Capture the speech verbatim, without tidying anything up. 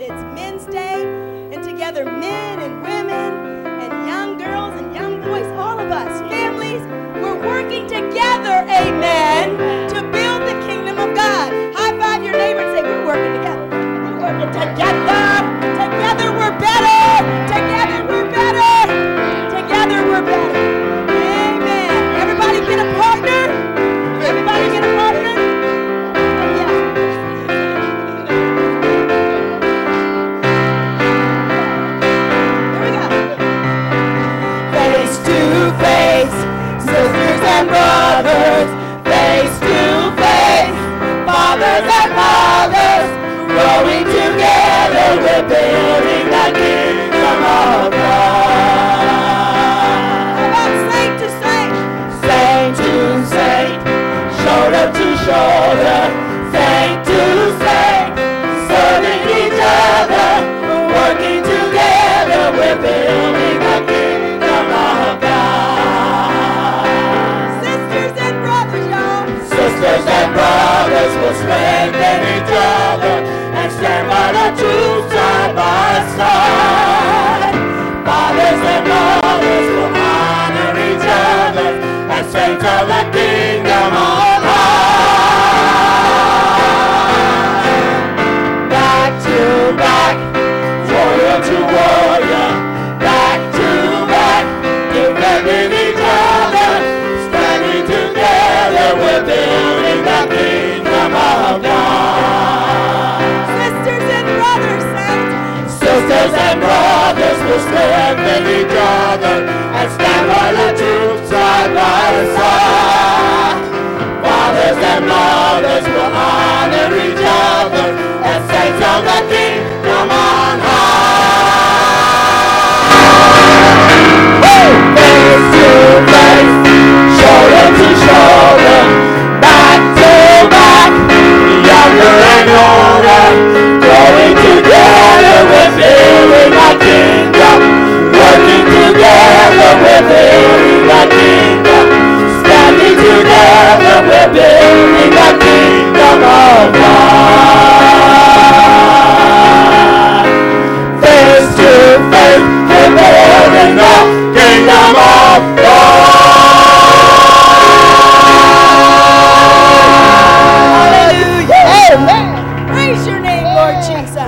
It's Men's Day, and together men and women and young girls and young boys, all of us, families, we're working together, amen, to build the kingdom of God. High five your neighbor and say, we're working together. We're working together. Together we're better. Together we're better. Together we're better. Amen. Everybody get a partner. Everybody get a partner. Oh, yeah. Here we go. Face to face, sisters and brothers. Face to face, fathers and mothers. Growing together, we're building the kingdom of God. How about saint to saint? Saint to saint, shoulder to shoulder. Saint to saint, serving each other. Working together, we're building the kingdom of God. Sisters and brothers, y'all. Sisters and brothers will strengthen each other. Stand by the truth side by side. Fathers and mothers will honor each other as saints of the kingdom on high. Back to back, warrior to warrior. Back to back, defending each other. Standing together, we're building the kingdom of God. Sisters and brothers will strengthen each other and stand by the truth side by side.